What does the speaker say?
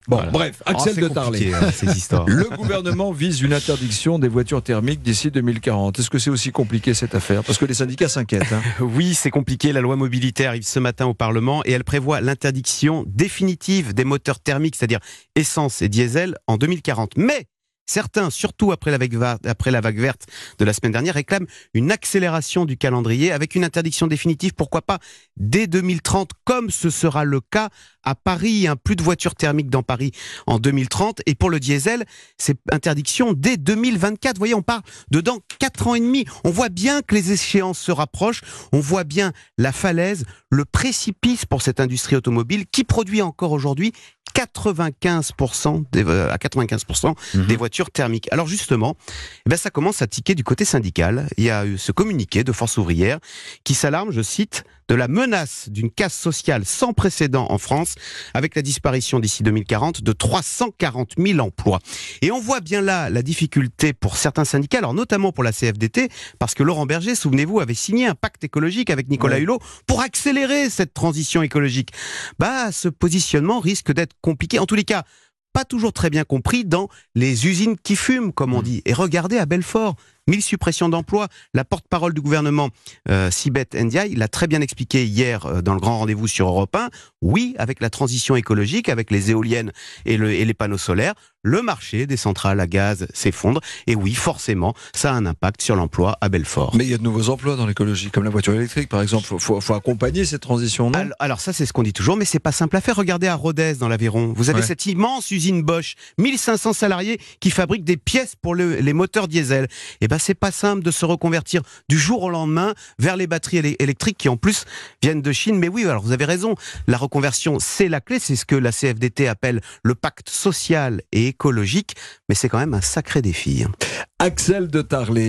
Bon, Voilà. bref, Axel C'est de Tarlet. compliqué, ces histoires. Le gouvernement vise une interdiction des voitures thermiques d'ici 2040. Est-ce que c'est aussi compliqué cette affaire? Parce que les syndicats s'inquiètent. Oui, c'est compliqué. La loi mobilité arrive ce matin au Parlement et elle prévoit l'interdiction définitive des moteurs thermiques, c'est-à-dire essence et diesel, en 2040. Mais certains, surtout après la vague verte de la semaine dernière, réclament une accélération du calendrier avec une interdiction définitive, pourquoi pas, dès 2030, comme ce sera le cas à Paris. Plus de voitures thermiques dans Paris en 2030. Et pour le diesel, c'est interdiction dès 2024. Vous voyez, on parle de dans 4 ans et demi. On voit bien que les échéances se rapprochent. On voit bien la falaise, le précipice pour cette industrie automobile qui produit encore aujourd'hui 95% des voitures thermiques. Alors justement, ça commence à tiquer du côté syndical. Il y a eu ce communiqué de Force ouvrière qui s'alarme, je cite, de la menace d'une casse sociale sans précédent en France, avec la disparition d'ici 2040 de 340 000 emplois. Et on voit bien là la difficulté pour certains syndicats, alors notamment pour la CFDT, parce que Laurent Berger, souvenez-vous, avait signé un pacte écologique avec Nicolas Hulot pour accélérer cette transition écologique. Ce positionnement risque d'être compliqué, en tous les cas, pas toujours très bien compris dans les usines qui fument, comme on dit. Et regardez à Belfort, 1000 suppressions d'emplois. La porte-parole du gouvernement, Sibeth Ndiaye, l'a très bien expliqué hier dans le grand rendez-vous sur Europe 1. Oui, avec la transition écologique, avec les éoliennes et les panneaux solaires, le marché des centrales à gaz s'effondre. Et oui, forcément, ça a un impact sur l'emploi à Belfort. Mais il y a de nouveaux emplois dans l'écologie, comme la voiture électrique, par exemple. Faut accompagner cette transition, non? Alors ça, c'est ce qu'on dit toujours, mais c'est pas simple à faire. Regardez à Rodez, dans l'Aveyron. Vous avez cette immense usine Bosch, 1500 salariés qui fabriquent des pièces pour les moteurs diesel. C'est pas simple de se reconvertir du jour au lendemain vers les batteries électriques qui en plus viennent de Chine. Mais oui, alors vous avez raison, la reconversion c'est la clé, c'est ce que la CFDT appelle le pacte social et écologique, mais c'est quand même un sacré défi. Axel de Tarlet.